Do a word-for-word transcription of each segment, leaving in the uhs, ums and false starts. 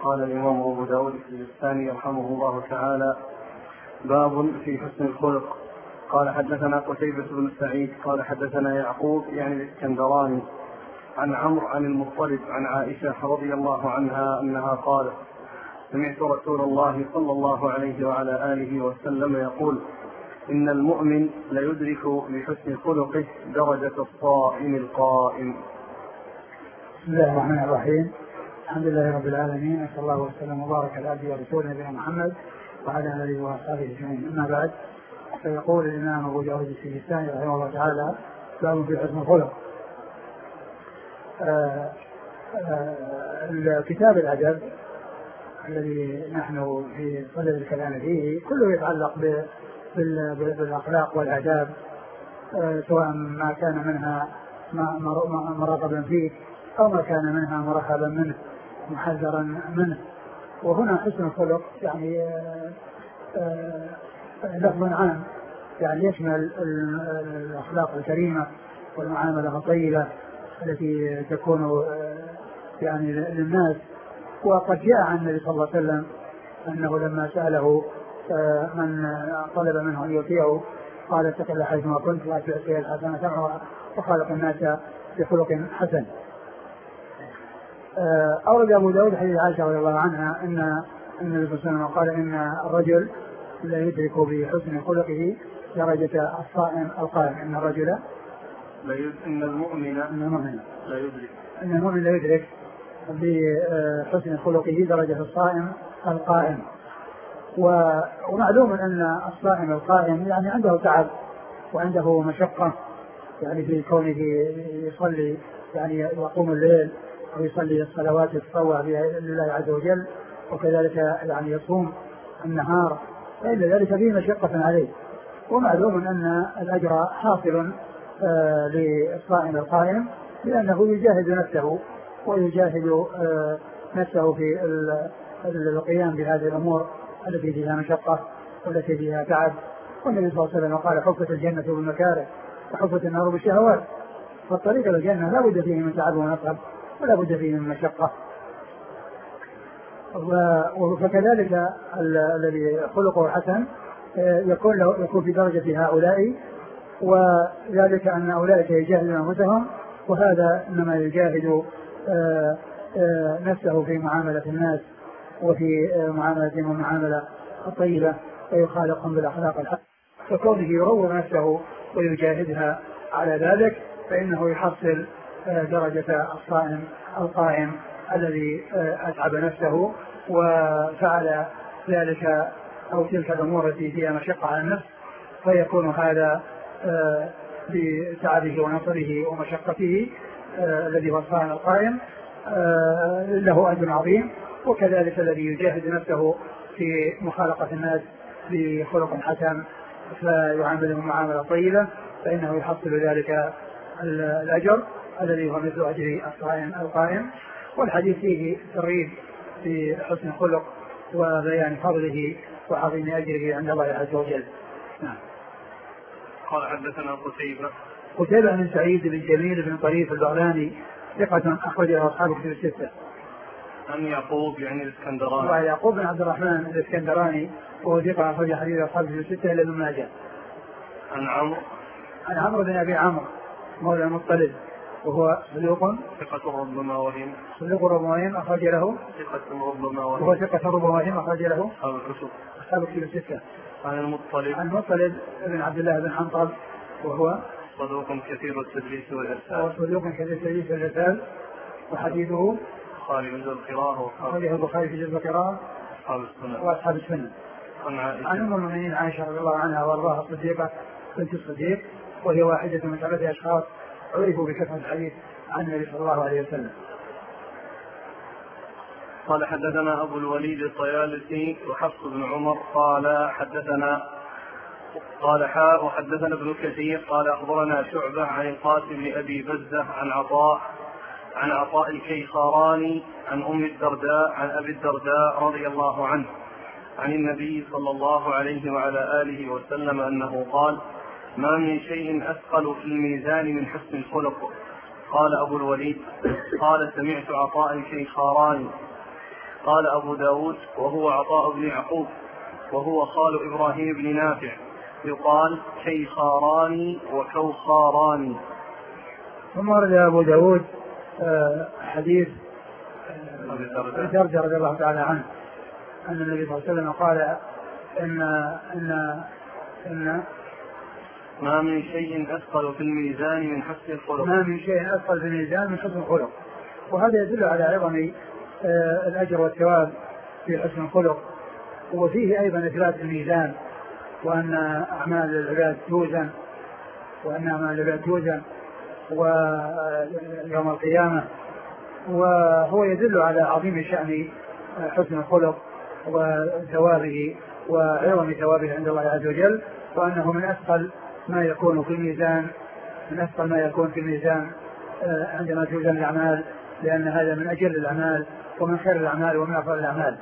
قال الإمام أبو داود السجستاني رحمه الله تعالى: باب في حسن الخلق. قال حدثنا قتيبة بن سعيد قال حدثنا يعقوب يعني الاسكندراني عن عمرو عن المطلب عن عائشة رضي الله عنها أنها قالت: سمعت رسول الله صلى الله عليه وعلى آله وسلم يقول: إن المؤمن ليدرك بحسن خلقه درجة الصائم القائم. بسم الله الرحمن الرحيم. الحمد لله رب العالمين، صلى الله وسلم وبارك على عبده ورسوله نبينا محمد وعلى آله وأصحابه أجمعين. أما بعد، فيقول الإمام أبو داود السجستاني رحمه الله تعالى: باب في حسن الخلق. آه آه كتاب الأدب الذي نحن في صدد الكلام فيه كله يتعلق بالأخلاق والآداب، آه سواء ما كان منها مرغبا فيه أو ما كان منها مرحبا منه محذرا منه. وهنا حسن الخلق يعني آه آه لفظ عام، يعني يشمل الأخلاق الكريمة والمعاملة الطيبة التي تكون يعني للناس. وقد جاء عن النبي صلى الله عليه وسلم أنه لما سأله من طلب منه أن يطيعه قال: اتق الله حيثما كنت وأتبع السيئة الحسنة تمحها وخالق الناس بخلق حسن. أورد أبو داود حديث عائشة رضي الله عنها أن النبي صلى الله عليه وسلم قال: إن الرجل لا يدرك بحسن خلقه درجة الصائم القائم. إن الرجل لا يد... إن المؤمن إن المؤمن لا يدرك إن المؤمن لا يدرك بحسن خلقه درجة الصائم القائم. ومعلوم أن الصائم القائم يعني عنده تعب وعنده مشقة، يعني في كونه يصلي يعني يقوم الليل ويصلي الصلوات التطوع لله عز وجل، وكذلك يعني يصوم النهار، فإن ذلك فيه مشقة عليه. ومعلوم أن الأجر حاصل آه للصائم القائم لأنه يجاهد نفسه ويجاهد آه نفسه في القيام بهذه الأمور التي فيها مشقة والتي فيها تعب. والنبي صلى الله عليه وسلم قال: حفت الجنة بالمكاره وحفت النار بالشهوات. فالطريق إلى الجنة لا بد فيه من تعب ونصب ولا بد فيه من مشقة. وكذلك الذي خلقه حسن يكون له يكون في درجة هؤلاء، وذلك أن أولئك يجاهدون أنفسهم، وهذا إنما يجاهد نفسه في معاملة الناس وفي معاملتهم المعاملة الطيبة ويخالقهم بالأخلاق الحسنة. فكونه يروض نفسه ويجاهدها على ذلك فإنه يحصل درجة الصائم القائم الذي أتعب نفسه وفعل ذلك أو تلك الأمور التي فيها مشقة على النفس، فيكون هذا بتعبه ونصره ومشقته الذي هو الصائم القائم له أجر عظيم. وكذلك الذي يجاهد نفسه في مخالقة الناس بخلق حسن فيعاملهم معاملة طيبة فإنه يحصل ذلك الأجر الذي هو مثل أجر الصائم القائم. والحديث فيه ترغيب في حسن الخلق وبيان فضله وعظيم أجره عند الله عز وجل. نعم. قال حدثنا قتيبة قتيبة بن سعيد بن جميل بن طريف البغلاني ثقة أخرجه أصحاب كتب الستة. عن يعقوب يعني الاسكندراني ويعقوب بن عبد الرحمن الاسكندراني وهو ثقة أخرج حديث أصحاب كتب الستة إلا ابن ماجه. عن عمرو عن عمرو بن أبي عمرو مولى المطلب وهو صدوق ثقة ربما وهم صدوق ربما وهم أخرج له ثقة ربما وهم وهو ثقة ربما وهم أخرج له أصحاب الكتب أصحاب الكتب الستة. عن المطلب عن المطلب بن عبد الله بن حنطب وهو صدوق كثير التدليس والإرسال صدوق كثير التدليس والإرسال وحديثه البخاري في جزء القراءة أخرجه البخاري في جزء القراءة أصحاب السنة وأصحاب السنة. عن عائشة عن أم المؤمنين عائشة رضي الله عنها وأرضاها الصديقة بنت الصديق، وهي واحدة من ثلاثة أشخاص عرفوا بكثرة الحديث عن النبي صلى الله عليه وسلم. قال حدثنا أبو الوليد الطيالسي وحفص بن عمر قال حدثنا قال حاء وحدثنا ابن كثير قال أخبرنا شعبة عن القاسم بن أبي بزة عن عطاء عن عطاء الكيخاراني عن أم الدرداء عن أبي الدرداء رضي الله عنه عن النبي صلى الله عليه وعلى آله وسلم أنه قال: ما من شيء أثقل في الميزان من حسن الخلق. قال أبو الوليد: قال سمعت عطاء الكيخاراني قال أبو داود وهو عطاء بن يعقوب وهو خال إبراهيم بن نافع يقال كيخاراني وكوخاراني. ثم ورد أبو داود حديث أبي دردة رضي الله تعالى عنه أن النبي صلى الله عليه وسلم قال إن إن إن ما من شيء أثقل في الميزان من حسن الخلق. ما من شيء أثقل في الميزان من حسن الخلق. وهذا يدل على عظم الأجر والثواب في حسن الخلق، وفيه أيضا إثبات الميزان وأن أعمال العباد توزن وأن أعمال العباد توزن ويوم القيامة. وهو يدل على عظيم شأن حسن الخلق وثوابه وعظم ثوابه عند الله عز وجل، وأنه من أثقل ما يكون في الميزان من أثقل ما يكون في الميزان عندما توزن الأعمال، لأن هذا من أجل الأعمال ومن خير الأعمال ومن أفضل الأعمال.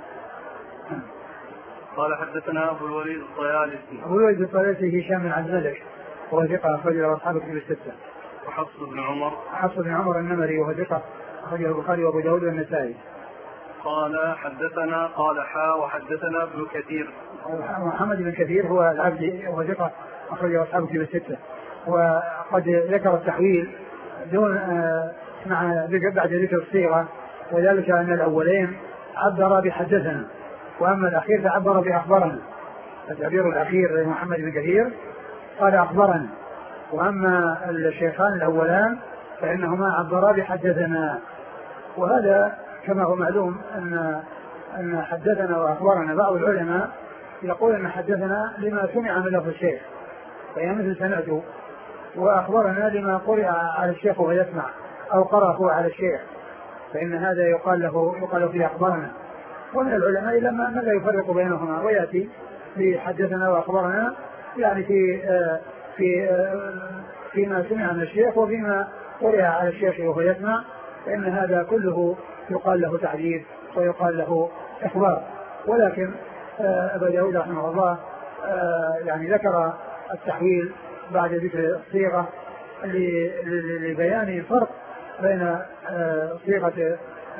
قال حدثنا أبو الوليد الطيالسي. أبو الوليد الطيالسي هشام بن عبد الملك وهو ثقة أخرجه أصحاب الكتب الستة. وحفص بن عمر. حفص بن عمر النمري وهو ثقة أخرجه البخاري وأبو داود والنسائي. قال حدثنا قال حا وحدثنا ابن كثير. محمد بن كثير هو العبدي وهو ثقة أخرجه أصحاب الكتب الستة. وقد ذكر التحويل دون مع بعد ذكر الصيغة، وذلك أن الأولين عبر بحدثنا وأما الأخير فعبر بأخبرنا. التعبير الأخير محمد بن كثير قال أخبرنا، وأما الشيخان الأولان فإنهما عبرا بحدثنا. وهذا كما هو معلوم أن أن حدثنا وأخبرنا بعض العلماء يقول أن حدثنا لما سمع من لفظ الشيخ فهي مثل سمعته، وأخبرنا لما قرأ على الشيخ ويسمع أو قرأ هو على الشيخ، فإن هذا يقال له يقال فيه أخبرنا. ومن العلماء لما من لا يفرق بينهما ويأتي بحدثنا وأخبرنا يعني في آه في آه فيما سمع من الشيخ وفيما قرأ على الشيخ وهو يسمع، فإن هذا كله يقال له تعديل ويقال له إخبار. ولكن آه أبا داود رحمه الله آه يعني ذكر التحويل بعد ذكر الصيغة لبيان الفرق بين آه صيغة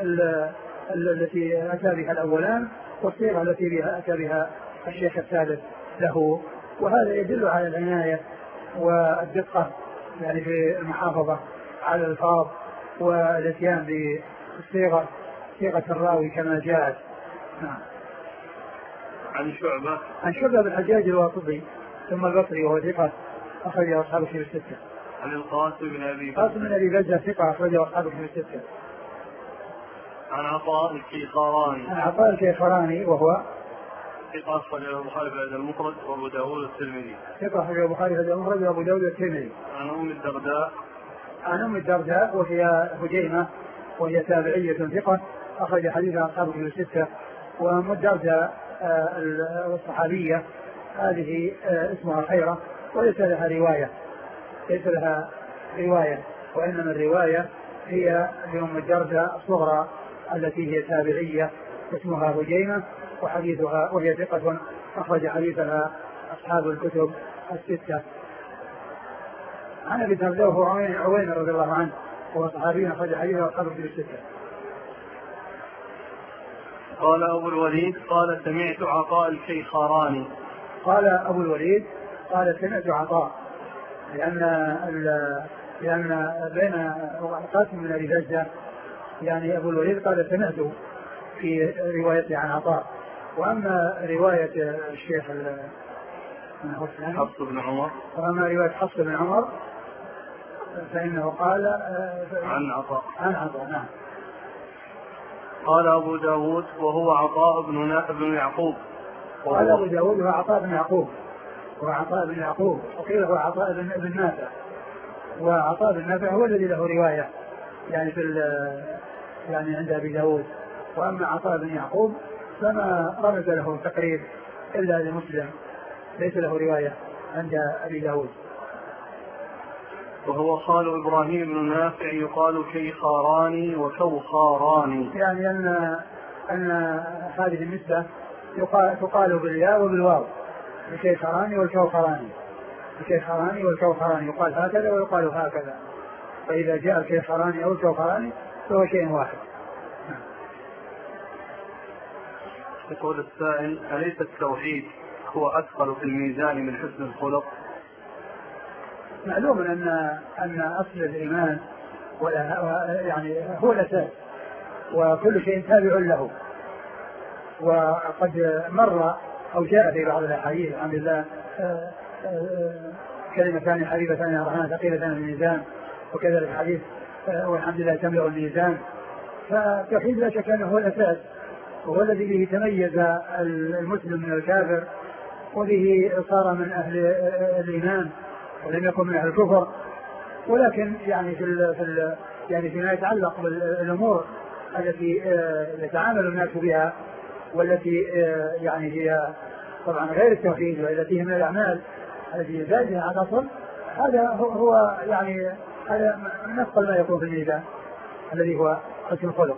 التي أتى بها الأولان والصيغة التي بها أتى بها الشيخ الثالث له. وهذا يدل على العناية والدقة يعني في المحافظة على الألفاظ والاتيان بالصيغة صيغة الراوي كما جاءت. نعم. عن شعبة عن شعبة بن الحجاج الواسطي ثم البصري وهو ثقة أخرج أصحاب الكتب الستة. عن القاسم بن أبي القاسم بن أبي بزة ثقة أخرج أصحاب الكتب الستة. عن عطاء الكيخاراني. عن عطاء الكيخاراني وهو ثقة أخرجه البخاري في هذا المفرد وأبو داود الترمذي. ثقة أخرجه البخاري في هذا المفرد وأبو داود الترمذي. عن أم الدرداء. عن أم الدرداء وهي هجيمة وهي تابعية ثقة أخرج حديثها أصحاب الكتب الستة. وأم الدرداء الصحابية هذه اسمها خيرة وليس لها رواية ليس لها رواية وإنما الرواية هي لأم الدرداء الصغرى التي هي تابعية اسمها هجيمة وحديثها وهي ثقة أخرج حديثها أصحاب الكتب الستة. عن أبي الدرداء وهو عويمر رضي الله عنه وهو صحابي أخرج حديثه أصحاب الكتب الستة. قال أبو الوليد قال سمعت عطاء الكيخاراني. قال أبو الوليد قال سمعت عطاء لأن لأن بين القاسم من أبي بزة يعني أبو الوليد قال سمعت في روايته عن عطاء. وأما رواية الشيخ حفص بن عمر وأما رواية حفص بن عمر فإنه قال عن عطاء عن عطاء. نعم. قال أبو داود وهو عطاء بن بن يعقوب. قال أبو داود هو عطاء بن يعقوب هو عطاء بن يعقوب وقيل هو عطاء بن نافع. وعطاء بن نافع هو الذي له رواية يعني في يعني عند أبي داود. وأما عطاء بن يعقوب فما رمز له تقريب إلا لمسلم ليس له رواية عند أبي داود. وهو خال إبراهيم بن نافع يقال كيخاراني وكوخاراني يعني أن أن هذه النسبة يقال تقال بالياء وبالواو الكيخاراني والكوخاراني الكيخاراني والكوخاراني يقال هكذا ويقال هكذا. فإذا جاء الكيخاراني أو الكوخاراني فهو شيء واحد. يقول السائل: أليس التوحيد هو أثقل في الميزان من حسن الخلق؟ معلوم أن أن أصل الإيمان يعني هو الأساس، وكل شيء تابع له. وقد مر أو جاء في بعض الأحاديث عن الله كلمتان حبيبتان يا الرحمن ثقيلتان في الميزان، وكذلك الحديث والحمد لله تملأ الميزان. فالتوحيد لا شك أنه هو الأساس، وهو الذي به تميز المسلم من الكافر، وبه صار من أهل الإيمان ولم يكن من أهل الكفر. ولكن يعني في ال في ال يعني فيما يتعلق بالأمور التي يتعامل الناس بها، والتي يعني هي طبعا غير التوحيد والتي هي من الأعمال التي زادها على الأصل، هذا هو يعني هذا نفس ما يكون في الميزان الذي هو حسن الخلق.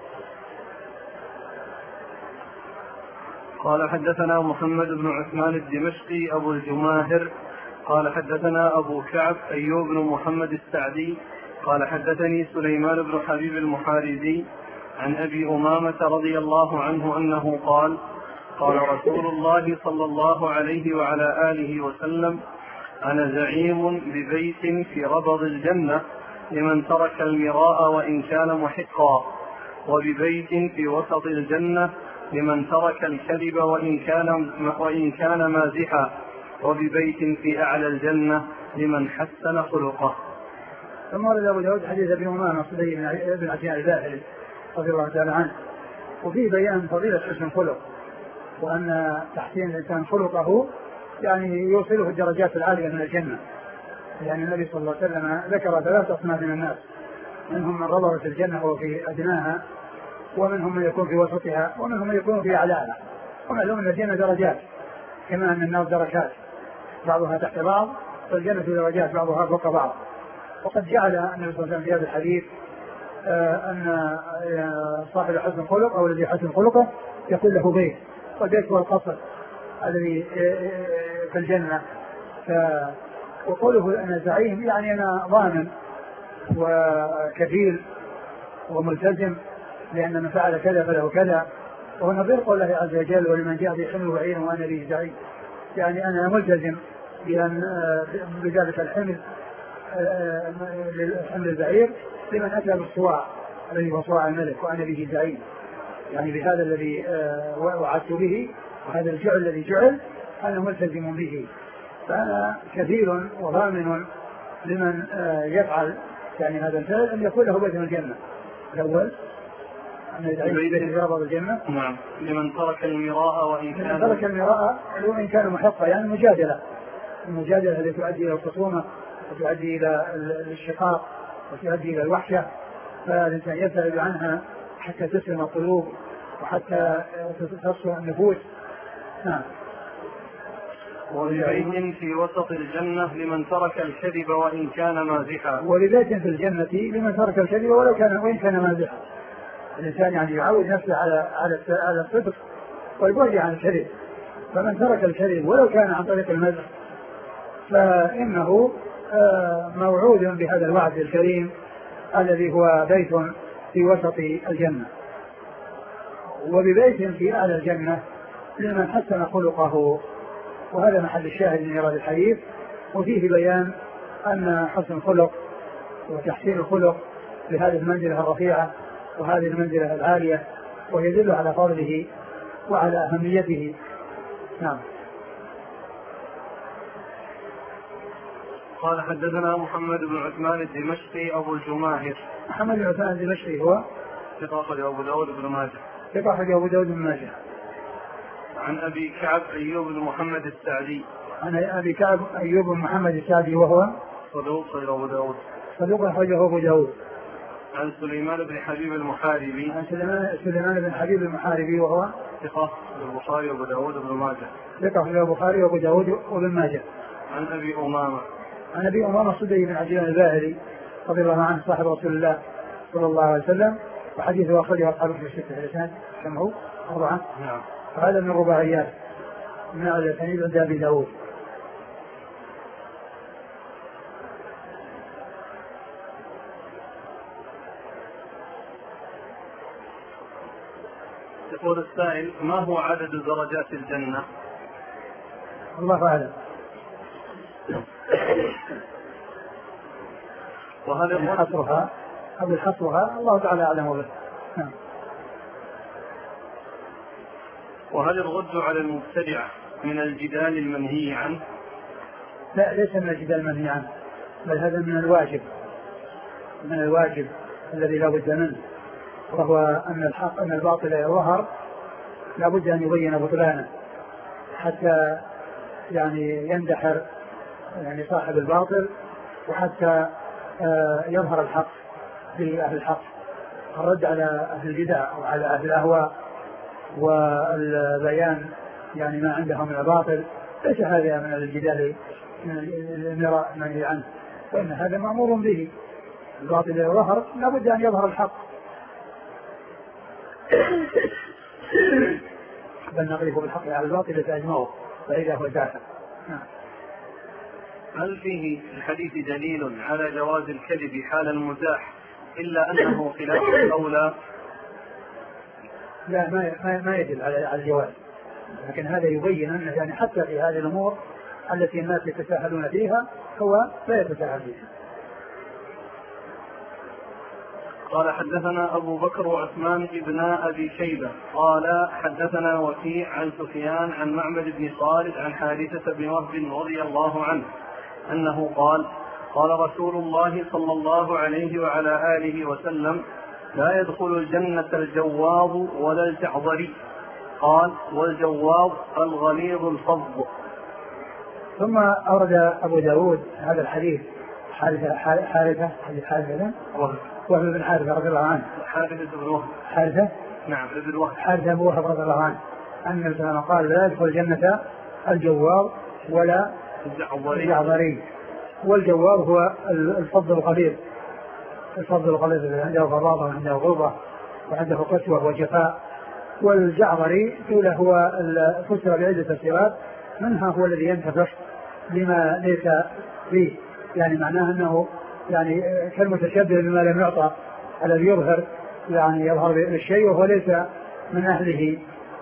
قال: حدثنا محمد بن عثمان الدمشقي أبو الجماهر قال: حدثنا أبو كعب أيوب بن محمد السعدي قال: حدثني سليمان بن حبيب المحاربي عن أبي أمامة رضي الله عنه أنه قال: قال رسول الله صلى الله عليه وعلى آله وسلم: أنا زعيم ببيت في ربض الجنة لمن ترك المراء وإن كان محقا، وببيت في وسط الجنة لمن ترك الكذب وإن كان, وإن كان مازحا، وببيت في أعلى الجنة لمن حسن خلقه. ثم ورد أبو داود حديث أبي أمامة صدي بن عتيان الباهلي رضي الله تعالى عنه، وفيه بيان فضيلة حسن الخلق، وأن تحسين الإنسان خلقه يعني يوصله الدرجات العالية من الجنة. يعني النبي صلى الله عليه وسلم ذكر ثلاث أصناف من الناس: منهم من ربط في الجنة وفي أدناها، ومنهم من يكون في وسطها، ومنهم من يكون في أعلاها. ومعلوم أن الجنة درجات كما أن النار دركات، بعضها تحت بعض، فالجنة درجات بعضها فوق بعض. وقد جعل النبي صلى الله عليه وسلم في هذا الحديث آه أن آه صاحب حسن الخلق أو الذي حسن خلقه يكون له بيت، والبيت هو القصر الذي آه في الجنة. وقوله أنا زعيم يعني أنا ضامن وكفيل وملتزم، لأن من فعل كذا فله كذا. وهو نظير قول الله عز وجل: ولمن جاء بحمل وعير وأنا به زعيم. يعني أنا ملتزم بأن بذلك الحمل الحمل البعير لمن أتى بالصواع الذي هو صواع الملك، وأنا به زعيم. يعني بهذا الذي وعدت به وهذا الجعل الذي جعل أنا ملتزم به، فأنا كثير وضامن لمن يفعل يعني هذا الفعل أن يكون له بيت من الجنة. الأول أن يدعي بيت من الجنة. نعم. لمن ترك المراء وإن كان ترك المراء وإن كان محقا، يعني المجادلة المجادلة التي تؤدي إلى الخصومة وتؤدي إلى الشقاق وتؤدي إلى الوحشة، فالإنسان يبتعد عنها حتى تسلم القلوب وحتى تصفو النفوس. نعم. ولبيت في وسط الجنة لمن ترك الكذب وإن كان مازحا. ولبيت في الجنة لمن ترك الكذب ولو كان وإن كان مازحا. الإنسان يعني يعود نفسه على على على الصدق والبعد عن الكذب، فمن ترك الكذب ولو كان عن طريق المزح فإنه موعود بهذا الوعد الكريم الذي هو بيت في وسط الجنة. وببيت في أعلى الجنة لمن حسن خلقه، وهذا محل الشاهد من إيراد الحديث. وفيه بيان أن حسن الخلق وتحسين الخلق بهذه المنزلة الرفيعة وهذه المنزلة العالية، ويدل على فضله وعلى أهميته. نعم. قال: حدثنا محمد بن عثمان الدمشقي أبو الجماهر. محمد بن عثمان الدمشقي هو ثقة أخرجه أبو داود بن ماجه. ثقة أخرجه أبو داود بن ماجه. عن أبي كعب أيوب بن محمد السعدي. عن أبي كعب أيوب بن محمد السعدي وهو صدوق أخرجه أبو داود. صدوق أخرجه أبو داود. عن سليمان بن حبيب المحاربي. عن سليمان سليمان بن حبيب المحاربي وهو ثقة البخاري وأبو داود بن ماجه. ثقة أخرجه البخاري وأبو داود وابن ماجه. عن أبي أمامة. عن أبي أمامة صدي بن عتيان الباهلي رضي الله عنه صاحب رسول الله صلى الله عليه وسلم، وحديثه أخرجه أصحاب في الستة الإسناد كم هو؟ أربعة. نعم. هذا من الرباعيات من الأسانيد عند أبي داود. يقول السائل: ما هو عدد درجات الجنة؟ الله أعلم. وهل حصرها أو حصرها الله تعالى أعلم به. وهل الرد على المبتدع من الجدال المنهي عنه؟ لا، ليس من الجدال المنهي عنه، بل هذا من الواجب من الواجب الذي لا بد منه، وهو أن الحق أن الباطل يظهر لا بد أن يبين بطلانه حتى يعني يندحر يعني صاحب الباطل، وحتى يظهر الحق لأهل الحق. الرد على أهل البدع وعلى أهل الأهواء والبيان يعني ما عندهم من الباطل ليس هذا من الجدال المراء المنهي عنه، وإن هذا مأمور به. الباطل إذا ظهر لا بد أن يظهر الحق، بل نقذف بالحق على الباطل فأجمعه فإذا هو دافع. هل فيه الحديث دليل على جواز الكذب حال المزاح إلا أنه خلاف الأولى؟ لا، ما ما يدل على الجواز، لكن هذا يبين أن يعني حتى في هذه الأمور التي الناس يتساهلون فيها هو لا يتساهل فيها. قال: حدثنا أبو بكر وعثمان ابن أبي شيبة قال حدثنا وكيع عن سفيان عن معمر بن خالد عن حارثة بن وهب رضي الله عنه أنه قال: قال رسول الله صلى الله عليه وعلى آله وسلم: لا يدخل الجنة الجواظ ولا الجعظري. قال: والجواظ الغليظ الفظ. ثم أورد أبو داود هذا الحديث حارثة حارثة حديث حارثة وهب بن حارثة رضي الله عنه. حارثة بن وهب. حارثة نعم ابن وهب. حارثة بن وهب رضي الله عنه أن النبي قال: لا يدخل الجنة الجواظ ولا الجعظري. والجواظ هو الفظ الغليظ، الفظ الغليظ الذي عنده غضاضة وعنده غلظة وعنده قسوة وجفاء. والجعظري قيل هو فسر بعدة تفسيرات، منها هو الذي ينتفخ لما ليس فيه، يعني معناه أنه يعني كالمتشبه بما لم يعطى، الذي يظهر يعني يظهر بالشيء وهو ليس من أهله،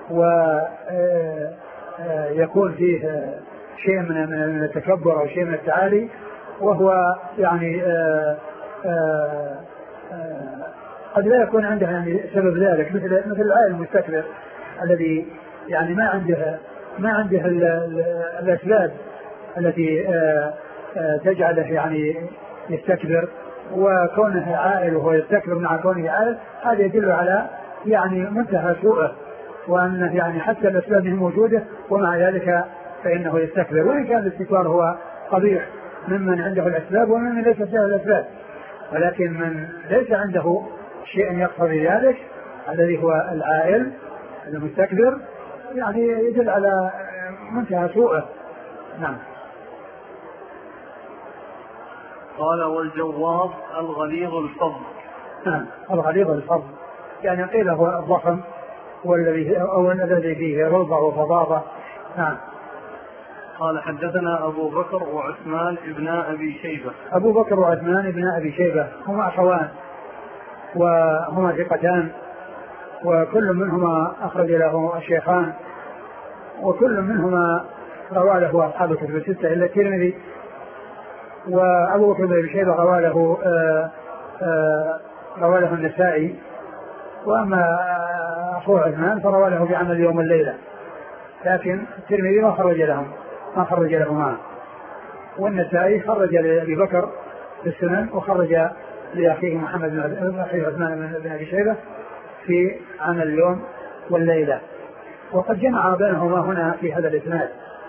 ويكون فيه شيء من التكبر أو شيء من التعالي، وهو يعني آآ آآ آآ قد لا يكون عنده يعني سبب ذلك، مثل مثل العالم المستكبر الذي يعني ما عنده ما عنده الأسباب التي آآ آآ تجعله يعني يستكبر، وكونه عائل وهو يستكبر مع كونه عائل هذا يدل على يعني منتهى سوءه، وأنه يعني حتى الأسباب موجودة ومع ذلك فإنه يستكبر، وإن كان الاستكبار هو قبيح ممن عنده الأسباب ومن ليس عنده الأسباب، ولكن من ليس عنده شيء يقتضي ذلك الذي هو العائل المستكبر يعني يدل على منتهى سوءه. نعم. قال: والجواظ الغليظ الفظ. نعم، الغليظ الفظ يعني قيل هو الضخم والذي أو الذي فيه رضع وفظاظة. نعم. قال: حدثنا أبو بكر وعثمان ابن أبي شيبة. أبو بكر وعثمان ابن أبي شيبة هما أخوان وهما ثقتان، وكل منهما أخرج له الشيخان، وكل منهما روى له أصحاب الكتب الستة إلا الترمذي. وأبو بكر بن أبي شيبة روى له روى له النسائي، وأما أخوه عثمان فروى له بعمل يوم الليلة، لكن الترمذي ما خرج لهم ما خرج له معه، والنسائي خرج لأبي بكر في السنن وخرج لأخيه محمد بن أخيه عثمان بن أبي شيبة في عمل اليوم والليلة، وقد جمع بينهما هنا في هذا الإسناد.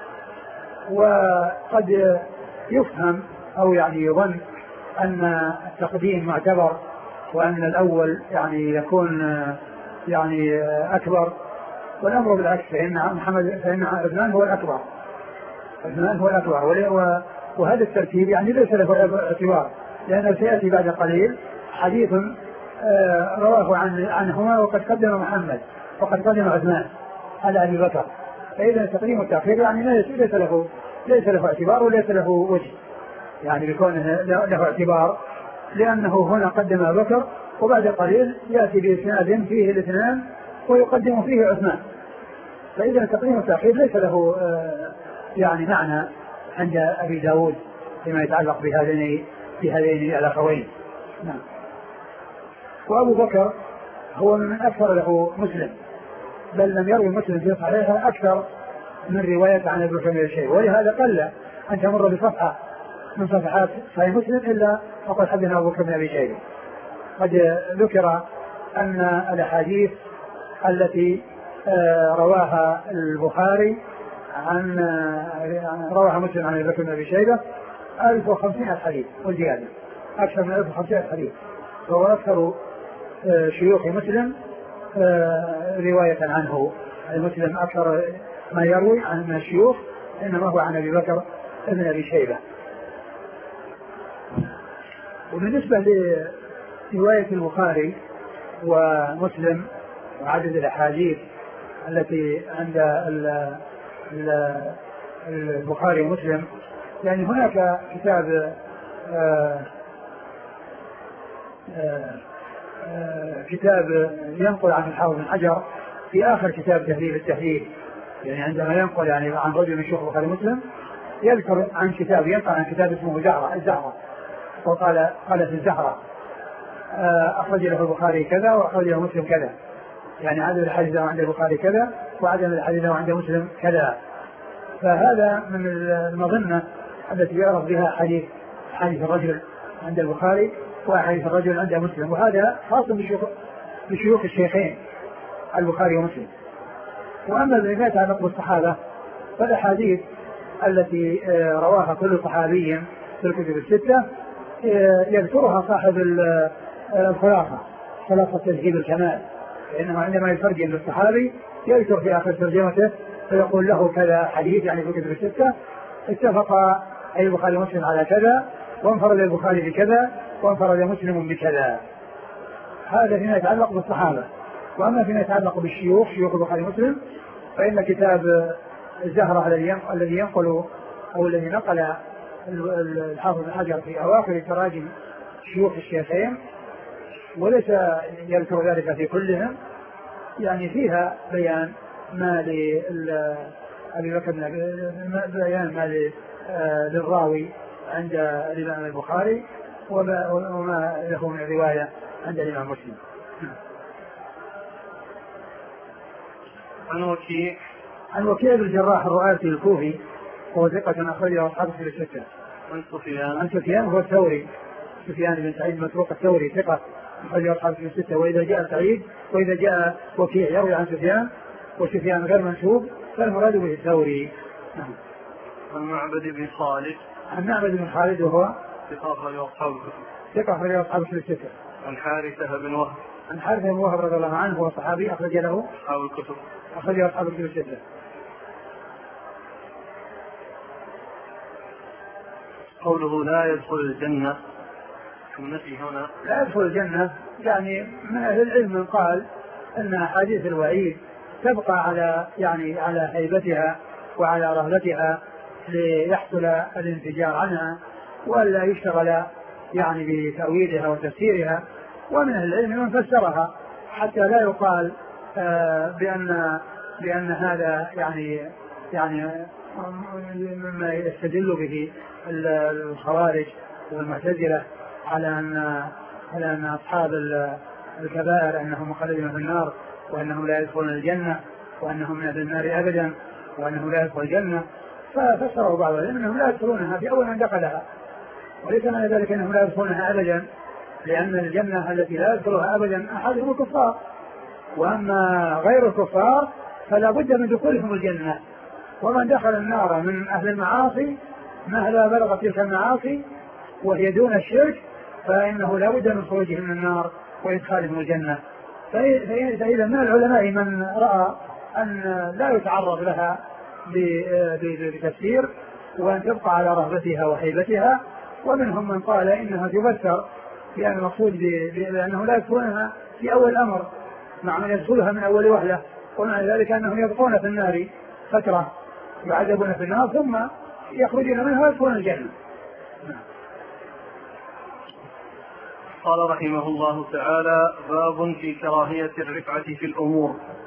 وقد يفهم أو يعني يظن أن التقديم معتبر وأن الأول يعني يكون يعني أكبر، والأمر بالعكس، فإن محمد فإن عثمان هو الأكبر عثمان هو الأكبر وهذا الترتيب يعني ليس له اعتبار، لأنه سيأتي بعد قليل حديث رواه عن عنهما وقد قدم محمد وقد قدم عثمان على أبي بكر، فإذا التقديم والتأخير يعني ليس له ليس له اعتبار وليس له وجه، يعني بكونه له اعتبار لأنه هنا قدم أبي بكر وبعد قليل يأتي بإسناد فيه الاثنان ويقدم فيه عثمان. فإذا تقديم التأخير ليس له يعني معنى عند أبي داود فيما يتعلق بهذين بهذين الأخوين. نعم. وأبو بكر هو من أكثر له مسلم، بل لم يروي مسلم في صحيحه أكثر من رواية عن أبي بكر بن أبي شيبة، ولهذا قل أن تمر بصفحة من صفحات صحيح مسلم إلا وقد حدثنا أبو بكر بن أبي شيبة. قد ذكر أن الأحاديث التي رواها البخاري عن رواها مسلم عن أبي بكر بن أبي شيبة ألف وخمسين حديث وزيادة، أكثر من ألف وخمسين حديث، فهو أكثر شيوخ مسلم رواية عنه. المسلم أكثر ما يروي عن الشيوخ إنما هو عن أبي بكر بن أبي شيبة. وبالنسبة لرواية البخاري ومسلم وعدد الأحاديث التي عند البخاري ومسلم، يعني هناك كتاب آآ آآ كتاب ينقل عن الحافظ بن حجر في آخر كتاب تهذيب التهذيب، يعني عندما ينقل يعني عن رجل من شيوخ البخاري ومسلم يذكر عن كتاب ينقل عن كتاب اسمه زهرة الزهرة، وقال قال في الزهرة أخرج له البخاري كذا وأخرج له مسلم كذا، يعني عدد الحديث عند البخاري كذا وعدد الحديث عند مسلم كذا. فهذا من المظنة التي يعرف بها حديث حديث الرجل عند البخاري وحديث الرجل عند مسلم، وهذا خاص بشيوخ الشيخين البخاري ومسلم. وأما الذي يتعلق بالصحابة فالأحاديث التي رواها كل صحابي في الكتب الستة يذكرها صاحب الخلاصة خلاصة تذهيب الكمال، لأنه عندما يترجم للصحابي يذكر في آخر ترجمته فيقول له كذا حديث، يعني في الكتب الستة اتفق أي البخاري ومسلم على كذا، وانفرد البخاري بكذا، وانفرد مسلم بكذا. هذا فيما يتعلق بالصحابة. وأما فيما يتعلق بالشيوخ شيوخ البخاري ومسلم فإن كتاب الزهرة الذي ينقل أو الذي نقل الحافظ بن حجر في أواخر تراجم شيوخ الشيخين، وليس يذكر ذلك في كلهم، يعني فيها بيان ما لأبي بكر بيان ما للراوي عند الإمام البخاري وما له من رواية عند الإمام مسلم. عن وكيع عن وكيع بن الجراح الرؤاسي الكوفي هو ثقة أخرجه أصحاب في الستة. عن سفيان عن سفيان هو الثوري، سفيان بن سعيد مسروق الثوري ثقة أخرجه أصحاب في الستة. وإذا جاء سعيد وإذا جاء وكيع يروي عن سفيان وسفيان غير منسوب فالمراد به الثوري. عن معبد بن خالد عن معبد بن خالد وهو ثقة أخرجه أصحاب الكتب ثقة أخرجه أصحاب في الستة. عن حارثة بن وهب عن حارثة بن وهب رضي الله عنه هو صحابي أخرج له أصحاب الكتب أخرجه أصحاب الكتب الستة. قوله لا يدخل الجنة النفي هنا لا يدخل الجنة، يعني من أهل العلم من قال أن أحاديث الوعيد تبقى على يعني على هيبتها وعلى رهبتها ليحصل الانفجار عنها ولا يشتغل يعني بتأويلها وتفسيرها. ومن أهل العلم من فسرها حتى لا يقال آه بأن بأن هذا يعني يعني مما يستدل به الخوارج والمعتزلة على أن على أن أصحاب الكبائر أنهم مخلدون في النار وأنهم لا يدخلون الجنة وأنهم من أهل النار أبدا وأنهم لا يدخلون الجنة. ففسروا بعض العلم أنهم لا يدخلونها في أول من دخلها، وليس معنى ذلك أنهم لا يدخلونها أبدا، لأن الجنة التي لا يدخلها أبدا أحدهم الكفار، وأما غير الكفار فلا بد من دخولهم الجنة. ومن دخل النار من أهل المعاصي مهما بلغت تلك المعاصي وهي دون الشرك فإنه لا بد من خروجهم من النار وإدخالهم الجنة. فإذا من العلماء من رأى أن لا يتعرض لها بتفسير وأن تبقى على رهبتها وهيبتها، ومنهم من قال إنها تفسر بأن المقصود بأنه لا يدخلونها في أول الأمر مع من يدخلها من أول وهلة، ومع ذلك أنهم يبقون في النار فترة يعذبون في النار ثم يخرجون منها ويدخلون الجنة. قال رحمه الله تعالى: باب في كراهية الرفعة في الأمور.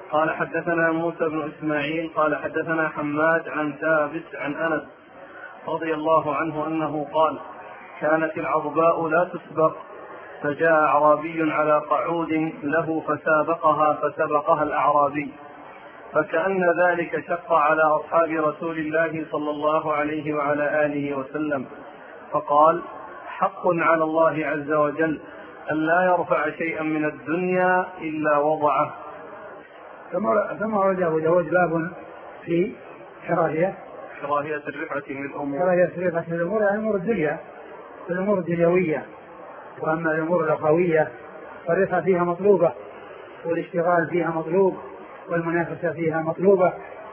قال حدثنا موسى بن إسماعيل قال حدثنا حماد عن ثابت عن أنس رضي الله عنه أنه قال كانت العظباء لا تسبق فجاء أعرابي على قعود له فسابقها فسبقها الأعرابي فكأن ذلك شق على أصحاب رسول الله صلى الله عليه وعلى آله وسلم فقال حق على الله عز وجل أن لا يرفع شيئا من الدنيا إلا وضعه. ثم ورد أبو داود باب في كراهية كراهية الرفعة من الأمور كراهية الرفعة من الأمور يعني أمور الدنيا الأمور الدنيوية. وأما الأمور الأخروية فالرفعة فيها مطلوبة والاشتغال فيها مطلوب والمنافسة فيها مطلوبة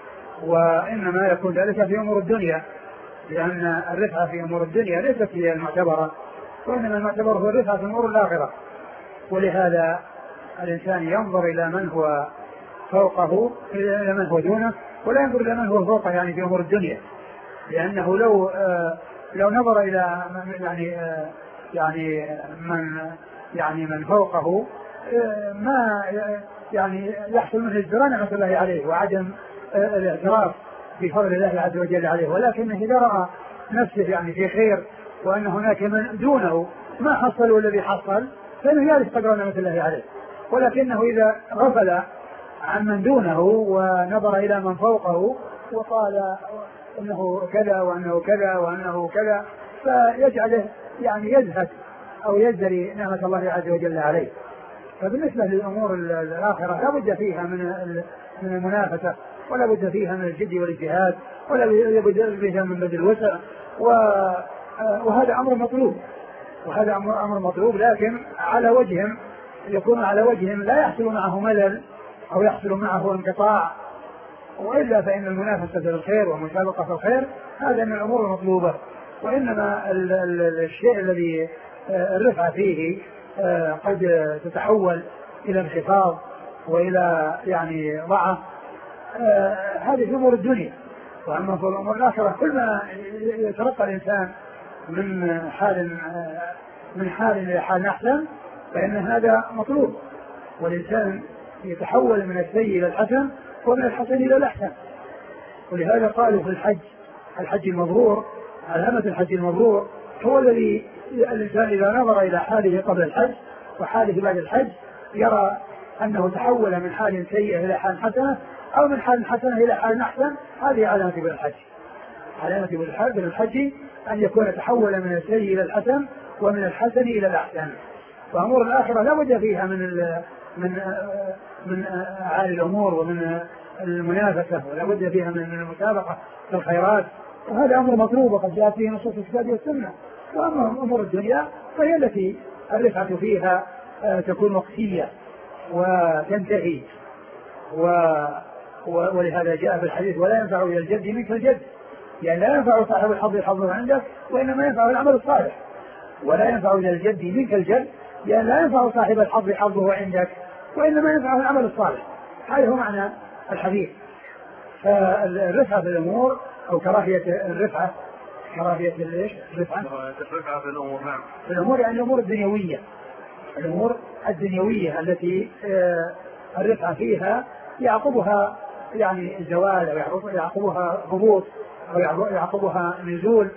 وإنما يكون ذلك في أمور الدنيا لأن الرفعة في أمور الدنيا ليست هي المعتبرة وإنما المعتبر هو الرفعة في أمور الآخرة. ولهذا الإنسان ينظر إلى من هو فوقه إلى من هو دونه ولا ينظر إلى من هو فوقه يعني في أمور الدنيا لأنه لو آه لو نظر إلى يعني آه يعني من يعني من فوقه آه ما يعني يحصل منه ازدراء نعمة الله عليه وعدم آه الاعتراف بفضل الله عز وجل عليه ولكنه إذا رأى نفسه يعني في خير وأن هناك من دونه ما حصل الذي حصل فإنه يعرف قدر نعمة الله عليه. ولكنه إذا غفل عن من دونه ونظر إلى من فوقه وقال إنه كذا وأنه كذا وأنه كذا فيجعله يعني يزهد أو يزدري نعمة الله عز وجل عليه. فبالنسبة للأمور الآخرة لا بد فيها من من المنافسة ولا بد فيها من الجد والاجتهاد ولا بد فيها من بذل الوسع وهذا أمر مطلوب وهذا أمر مطلوب لكن على وجه يكون على وجه لا يحصل معه ملل أو يحصل معه انقطاع وإلا فإن المنافسة في الخير والمسابقة في الخير هذا من الأمور المطلوبة. وإنما ال ال الشيء الذي الرفعة فيه قد تتحول إلى انخفاض وإلى يعني ضعف هذه في أمور الدنيا. وأما في الأمور الآخرة كل ما يترقى الإنسان من حال من حال إلى حال أحسن فإن هذا مطلوب والإنسان يتحول من السيء إلى الحسن ومن الحسن إلى الأحسن. ولهذا قالوا في الحج الحج المبرور علامة الحج المبرور هو الذي الإنسان إذا نظر إلى حاله قبل الحج وحاله بعد الحج يرى أنه تحول من حال سيئة إلى حال حسنة أو من حال حسنة إلى حال أحسن. هذه علامة بالحج علامة بالحج أن يكون تحول من السيء إلى الحسن ومن الحسن إلى الأحسن. وأمور الآخرة لا بد فيها من من من أعالي الأمور ومن المنافسة ولا بد فيها من المسابقة في الخيرات وهذا أمر مطلوب وقد جاءت فيه نصوص الكتاب والسنة. وأما أمور الدنيا فهي التي الرفعة فيها تكون وقتية وتنتهي و ولهذا جاء في الحديث ولا ينفع إلى الجد منك الجد يعني لا ينفع صاحب الحظ حظه عندك وإنما ينفع العمل الصالح ولا ينفع إلى الجد منك الجد يعني لا ينفع صاحب الحظ حظه عندك وإنما ينفع العمل الصالح. هذا هو معنى الحديث. فالرفعة في الأمور أو كراهية الرفعة كراهية الإيش الرفعة الرفعة في الأمور نعم في الأمور يعني الأمور الدنيوية الأمور الدنيوية التي الرفعة فيها يعقبها يعني الزوال أو يعقبها هبوط أو يعقبها نزول.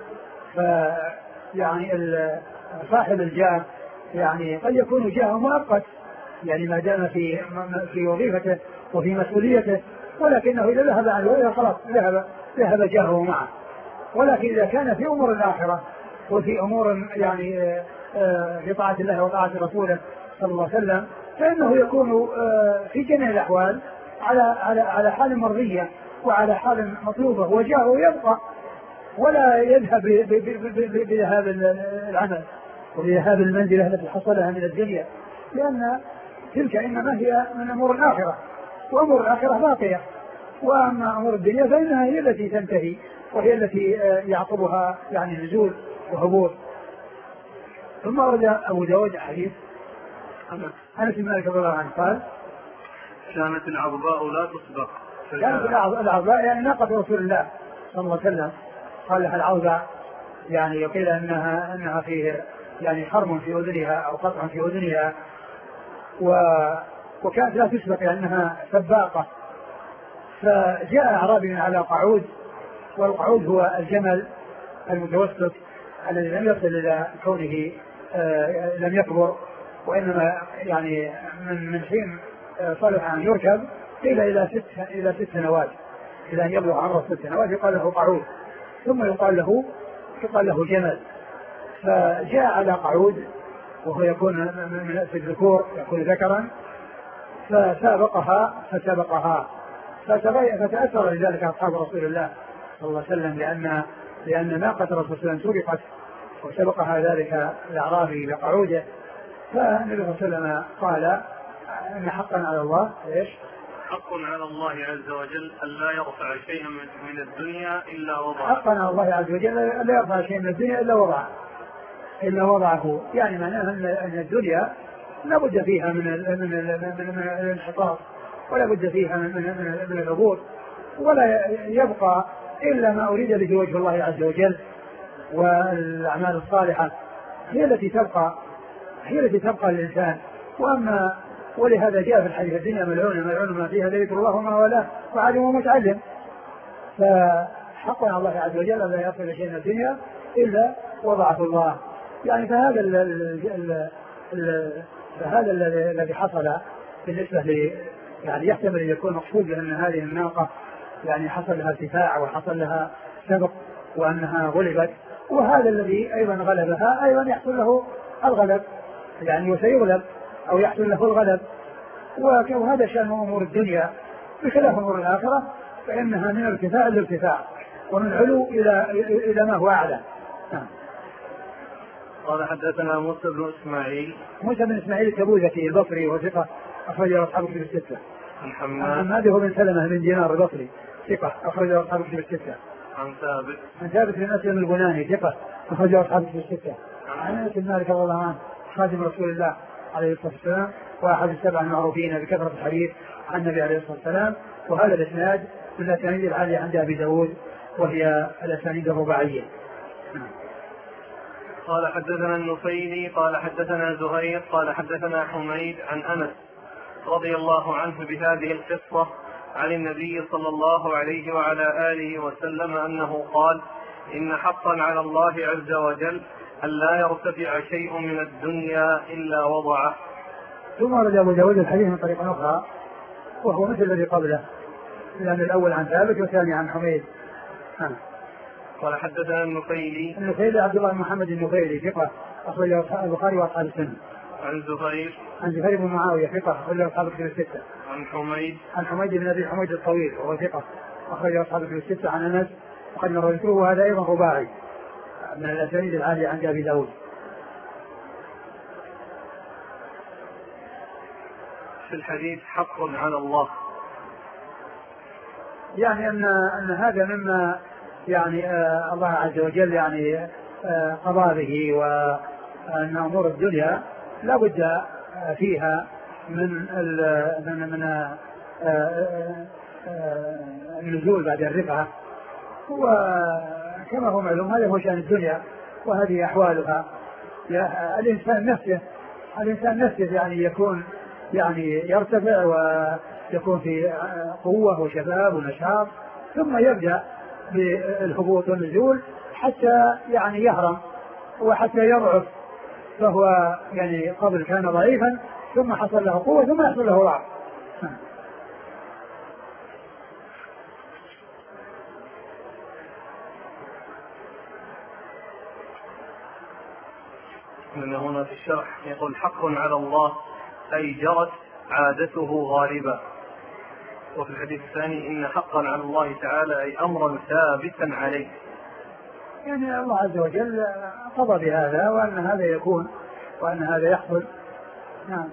فيعني صاحب الجاه يعني قد يكون جاه مؤقت يعني ما دام في في وظيفته وفي مسؤوليته ولكنه إذا ذهب عنه خلاص ذهب ذهب جاهه معه. ولكن إذا كان في أمور الآخرة وفي أمور يعني في طاعة الله وطاعة رسوله صلى الله عليه وسلم فإنه يكون في جميع الأحوال على على على حال مرضية وعلى حال مطلوبة وجاهه يبقى ولا يذهب بذهاب العمل وبذهاب المنزلة التي حصلها من الدنيا لأن تلك إنما هي من أمور الآخرة وأمور الآخرة باقية. وأما أمور الدنيا فإنها هي التي تنتهي وهي التي يعقبها يعني نزول وهبوط. ثم ورد أبو داود حديث أنس بن مالك رضي الله عنه قال كانت العظباء لا تسبق كانت العظباء يعني ناقة رسول الله صلى الله عليه وسلم قال لها العوزة يعني يقيل أنها أنها فيه يعني خرم في أذنها أو قطع في أذنها و وكانت لا تسبق لأنها سباقة. فجاء أعرابي على قعود، والقعود هو الجمل المتوسط الذي لم يصل إلى كونه آه لم يكبر، وإنما يعني من من حين صلح أن يركب إلى إلى ست إلى ست سنوات، إلى أن يبلغ عمره ست سنوات يقال له قعود، ثم يقال له يقال له جمل. فجاء على قعود وهو يكون من في الذكور يكون ذكرا، فسابقها فسبقها فتأثر لذلك أصحاب رسول الله صلى الله عليه وسلم، لأن لأن ناقة الرسول صلى الله عليه وسلم سبقت وسبقها ذلك الأعرابي بقعوده. فالنبي صلى الله عليه وسلم قال أن حقا على الله إيش؟ حق على الله عز وجل ألا يرفع شيئا من الدنيا إلا وضعه. حقا على الله عز وجل ألا يرفع شيئا من الدنيا إلا وضعه إلا وضعه يعني معناه أن الدنيا لا بد فيها من من من الانحطاط، ولا بد فيها من من من الهبوط، ولا يبقى إلا ما أريد به وجه الله عز وجل، والأعمال الصالحة هي التي تبقى هي التي تبقى للإنسان. وأما ولهذا جاء في الحديث الدنيا ملعونة ملعون ما فيها ذكر الله وما والاه وعالم ومتعلم. فحق على الله عز وجل أن لا يصل شيء من الدنيا إلا وضعه الله. يعني فهذا ال ال ال فهذا الذي حصل بالنسبة ل يعني يحتمل أن يكون مقصود بأن هذه الناقة يعني حصل لها ارتفاع وحصل لها سبق وأنها غلبت، وهذا الذي أيضا غلبها أيضا يحصل له الغلب، يعني وسيغلب أو يحصل له الغلب. وهذا شأن أمور الدنيا، بخلاف أمور الآخرة فإنها من ارتفاع إلى ارتفاع، ومن علو إلى إلى ما هو أعلى. قال حدثنا موسى بن إسماعيل موسى بن إسماعيل التبوذكي البصري وثقة أخرجه أصحاب الكتب الستة. عن حماد هذا هو بن سلمة بن دينار البصري ثقة أخرجه أصحاب الكتب الستة. عن ثابت عن ثابت بن أسلم البناني ثقة أخرجه أصحاب الكتب الستة. عن أنس بن مالك رضي الله عنه خادم رسول الله عليه الصلاة والسلام وأحد السبع المعروفين بكثرة الحديث عن النبي عليه الصلاة والسلام. وهذا الإسناد من الأسانيد العالية عند أبي داود وهي الأسانيد الرباعية. قال حدثنا النفيلي قال حدثنا زهير قال حدثنا حميد عن أنس رضي الله عنه بهذه القصة عن النبي صلى الله عليه وعلى آله وسلم أنه قال: إن حقا على الله عز وجل أن لا يرتفع شيء من الدنيا إلا وضعه. ثم ورد أبو داود الحديث من طريق أخرى وهو مثل الذي قبله، لأن الأول عن ثابت والثاني عن حميد. ها. قال حدثنا النفيلي النفيلي عبد الله بن محمد النفيلي ثقة أخرجه البخاري وأصحاب السنة. عن زهير عن زهير بن معاوية ثقة أخرجه أصحاب الكتب الستة. عن حميد عن حميد بن أبي حميد الطويل وهو ثقة أخرجه أصحاب الكتب الستة. عن أنس وقد مر ذكره، وهذا أيضا رباعي من الأسانيد العالية عند أبي داود. في الحديث حق على الله، يعني أن أن هذا مما يعني آه الله عز وجل يعني آه قضى به، وأن أمور الدنيا لا بد آه فيها من من من آه آه آه النزول بعد الرفعة، وكما هو معلوم هذا هو شأن الدنيا وهذه أحوالها. الإنسان نفسه الإنسان نفسه يعني يكون يعني يرتفع ويكون في قوة وشباب ونشاط، ثم يبدأ بالهبوط والنزول حتى يعني يهرم وحتى يضعف، فهو يعني قبل كان ضعيفا ثم حصل له قوة ثم يحصل له ضعف. من هنا في الشرح يقول: حق على الله أي جرت عادته غالبا. وفي الحديث الثاني: إن حقا على الله تعالى أي أمرا ثابتا عليه. يعني الله عز وجل قضى بهذا وأن هذا يكون وأن هذا يحصل. نعم.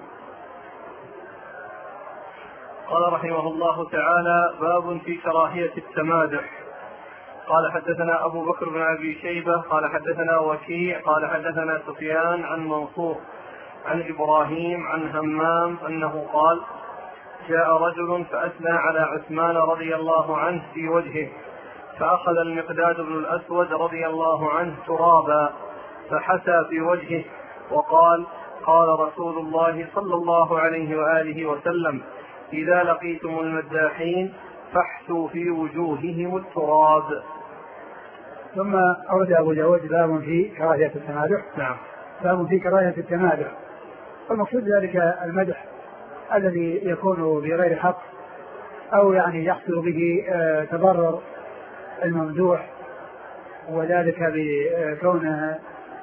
قال رحمه الله تعالى: باب في كراهية التمادح. قال حدثنا أبو بكر بن أبي شيبة قال حدثنا وكيع قال حدثنا سفيان عن منصور عن إبراهيم عن همام أنه قال: جاء رجل فأثنى على عثمان رضي الله عنه في وجهه، فأخذ المقداد بن الأسود رضي الله عنه ترابا فحسى في وجهه وقال: قال رسول الله صلى الله عليه وآله وسلم: إذا لقيتم المداحين فاحثوا في وجوههم التراب. ثم أورد أبو داود باب في كراهية التمادح. نعم. باب في كراهية التمادح، والمقصود ذلك المدح الذي يكون بغير حق أو يعني يحصل به تضرر الممدوح، وذلك بكونه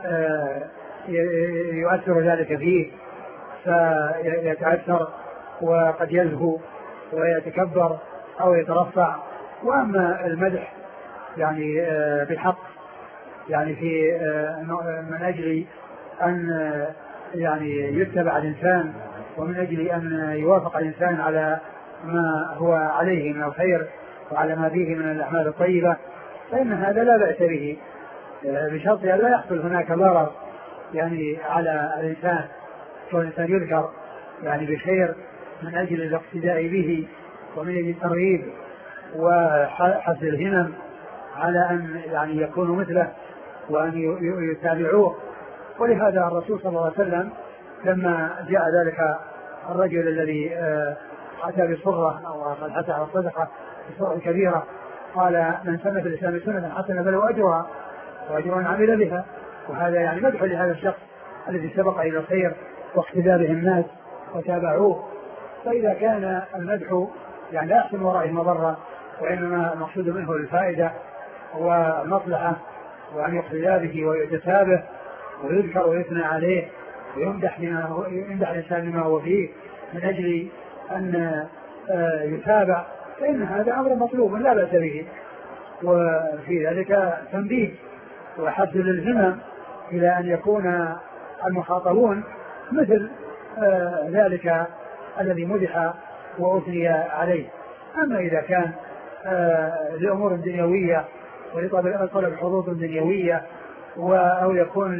يؤثر ذلك فيه فيتأثر وقد يزهو ويتكبر أو يترفع. وأما المدح يعني بالحق يعني في من أجل أن يعني يتبع الإنسان ومن أجل أن يوافق الإنسان على ما هو عليه من الخير وعلى ما فيه من الأعمال الطيبة، فإن هذا لا بأس به بشرط أن لا يحصل هناك ضرر يعني على الإنسان، والإنسان يذكر يعني بخير من أجل الاقتداء به ومن أجل الترغيب وحث الهمم على أن يعني يكونوا مثله وأن يتابعوه. ولهذا الرسول صلى الله عليه وسلم لما جاء ذلك الرجل الذي أتى بصرة أو قد أتى على الصدقة بصرة كبيرة قال: من سن في الإسلام سنة حسنة فله أجرها وأجر من عمل بها. وهذا يعني مدح لهذا الشخص الذي سبق إلى الخير واقتدى به الناس وتابعوه. فإذا كان المدح يعني لا يحصل ورائه مضرة وإنما المقصود منه الفائدة والمصلحة وأن يقتدى به ويتتابع به ويذكر ويثنى عليه ويمدح يمدح الإنسان بما هو فيه من أجل أن يتابع، فإن هذا أمر مطلوب لا بأس به. وفي ذلك تنبيه وحث للهمم إلى أن يكون المخاطبون مثل ذلك الذي مدح وأثني عليه. أما إذا كان لأمور دنيوية ولطلب حظوظ دنيوية أو يكون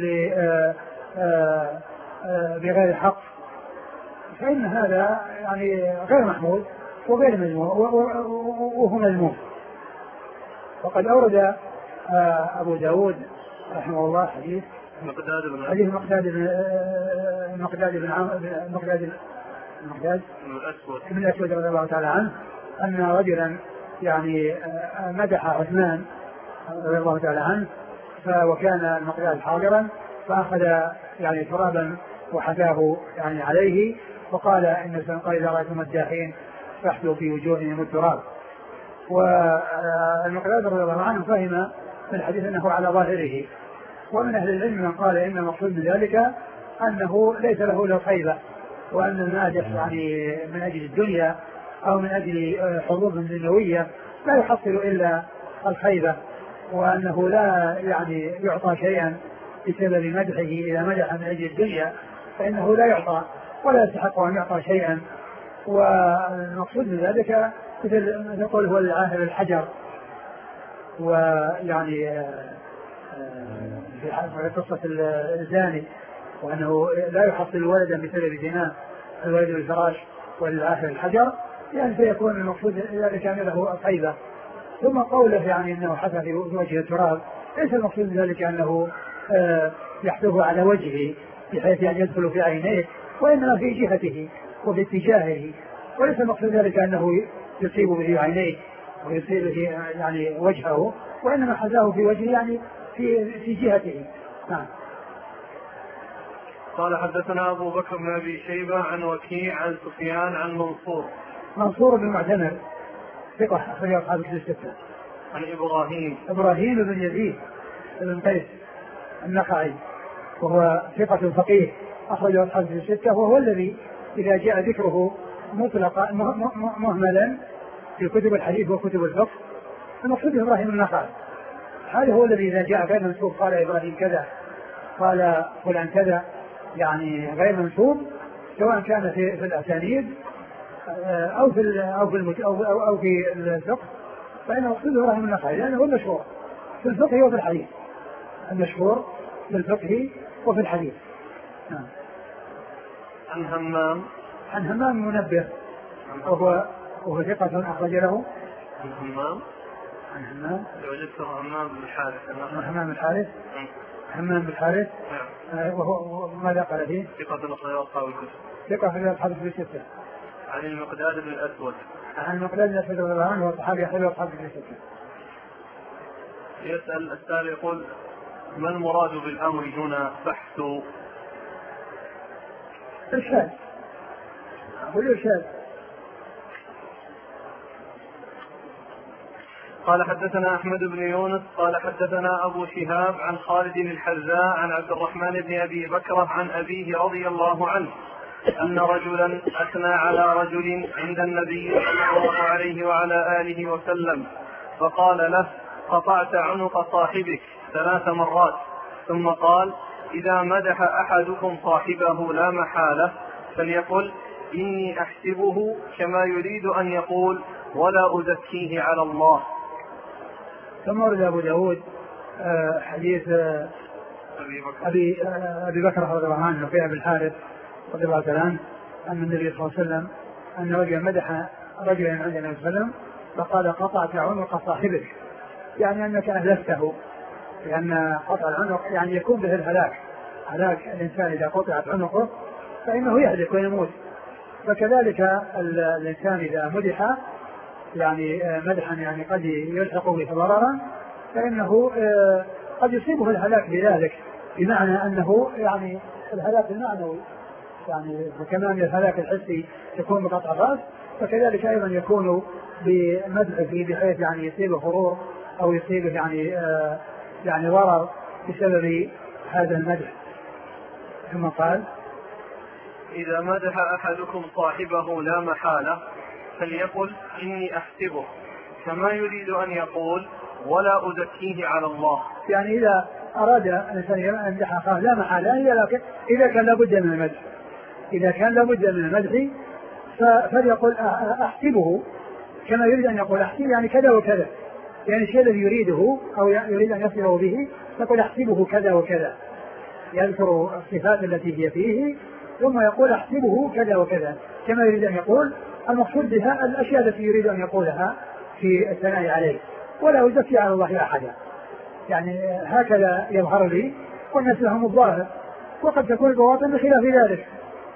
بغير حق فإن هذا يعني غير محمود وغير مذموم وهو مذموم. وقد أورد أبو داود رحمه الله حديث حديث مقداد بن مقداد بن مقداد مقداد بن الأسود رضي الله تعالى عنه أن رجلا يعني مدح عثمان رضي الله تعالى عنه وكان المقداد حاضرا فأخذ يعني ترابا وحثاه يعني عليه وقال إن قال: إذا رأيتم الداحين فاحثوا في وجوههم التراب. والمقداد رضي الله عنه فهم من الحديث أنه على ظاهره، ومن أهل العلم من قال إن المقصود من ذلك أنه ليس له إلا الخيبة، وأن المادح يعني من أجل الدنيا أو من أجل حظوظ دنيوية لا يحصل إلا الخيبة، وأنه لا يعني يعطى شيئا بسبب مدحه. إذا مدح من أجل الدنيا فإنه لا يعطى ولا يستحق أن يعطى شيئا. والمقصود من ذلك مثل نقول هو العاهر الحجر، ويعني في قصة الزاني وأنه لا يحصل ولدا بسبب زنا الولد بالفراش والعاهر الحجر، يعني سيكون المقصود ذلك أن له الخيبة. ثم قوله يعني أنه حث في وجه التراب ليس المقصود ذلك أنه يحثه على وجهه بحيث أن يدخل في عينيه، وإنما في جهته وفي اتجاهه، وليس المقصود ذلك أنه يصيب به عينيه ويصيب به يعني وجهه، وإنما حثاه في وجهه يعني في في جهته. نعم. قال: حدثنا أبو بكر بن أبي شيبة عن وكيع عن سفيان عن منصور منصور بن معتمر ثقة أخرج أصحاب الكتب الستة. عن إبراهيم إبراهيم بن يزيد بن قيس النخعي وهو ثقة فقيه أخرج أصحاب الكتب الستة، وهو الذي إذا جاء ذكره مطلقا مهملا في كتب الحديث وكتب الفقه المقصود إبراهيم النخعي. هذا هو الذي إذا جاء غير منسوب قال إبراهيم كذا قال فلان كذا، يعني غير منسوب سواء كان في, في الأسانيد أو في أو في المت أو, أو, أو في الفقه، فإنه مقصود إبراهيم النخعي لأنه هو المشهور في الفقه وفي الحديث، المشهور في الفقه وفي الحديث. نعم. عن همام عن همام منبه وهو وهو ثقة أخرج له. عن همام عن همام وجدته همام بن الحارث. همام الحارث حمام بن الحارث. نعم. آه وهو ماذا قال فيه؟ ثقة أخرجه أصحاب الكتب. ثقة أخرجه أصحاب الكتب الستة. عن المقداد بن الأسود. عن المقداد بن الأسود رضي الله عنه وصحابي أخرجه أصحاب الكتب الستة. يسأل السائل يقول: ما المراد بالأمر هنا؟ بحث إرشاد. أقول إرشاد. قال حدثنا أحمد بن يونس قال حدثنا أبو شهاب عن خالد الحذاء عن عبد الرحمن بن أبي بكرة عن أبيه رضي الله عنه أن رجلا أثنى على رجل عند النبي صلى الله عليه وعلى آله وسلم فقال له: قطعت عنق صاحبك ثلاث مرات. ثم قال: إذا مدح أحدكم صاحبه لا محالة فليقل: إني أحسبه كما يريد أن يقول ولا أزكيه على الله. ثم ورد أبو داود حديث أبي بكر, أبي, أبي بكر رضي الله عنه في أبي الحارث رضي الله عنه أن النبي صلى الله عليه وسلم أن رجلا مدح رجلا عند النبي صلى الله عليه وسلم فقال: قطعت عنق صاحبك، يعني أنك أهلكته، لأن قطع العنق يعني يكون به الهلاك، هلاك الإنسان إذا قطعت عنقه فإنه يهلك ويموت. فكذلك الإنسان إذا مدح يعني مدحا يعني قد يلحق به ضررا فإنه قد يصيبه الهلاك بذلك، بمعنى أنه يعني الهلاك المعنوي يعني كمان الهلاك الحسي يكون بقطع الرأس، فكذلك أيضا يكون بمدحه بحيث يعني يصيبه غرور أو يصيبه يعني يعني ضرر بسبب هذا المدح. ثم قال: إذا مدح أحدكم صاحبه لا محالة فليقل: إني أحسبه كما يريد أن يقول ولا أزكيه على الله. يعني إذا أراد الإنسان أن يمدح أخاه لا محالة، إذا كان لابد من المدح إذا كان لابد من المدح فليقل أحسبه كما يريد أن يقول. أحسب يعني كذا وكذا، يعني الشيء الذي يريده أو يريد أن يصله به يقول أحسبه كذا وكذا، يذكر الصفات التي هي فيه ثم يقول أحسبه كذا وكذا كما يريد أن يقول. المقصود بها الأشياء التي يريد أن يقولها في الثناء عليه، ولا يزكي على الله أحدا. يعني هكذا يظهر لي والناس لهم الظاهر، وقد تكون البواطن بخلاف ذلك.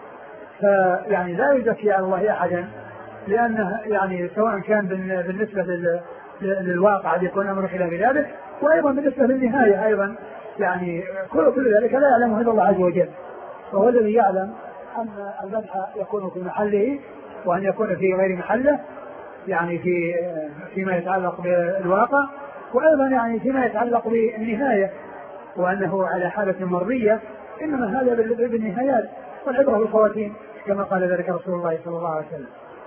فيعني لا يزكي على الله أحدا، لأنه يعني سواء كان بالنسبة للواقع يكون أمر خلاف ذلك، وأيضا بالنسبة للنهاية أيضا يعني كل كل ذلك لا يعلمه إلا الله عز وجل، وهو الذي يعلم أن المدح يكون في محله وأن يكون في غير محله، يعني في فيما يتعلق بالواقع، وأيضا يعني فيما يتعلق بالنهاية، وأنه على حالة مرضية، إنما هذا بالنهايات والعبرة بالخواتيم كما قال ذلك رسول الله صلى الله عليه وسلم.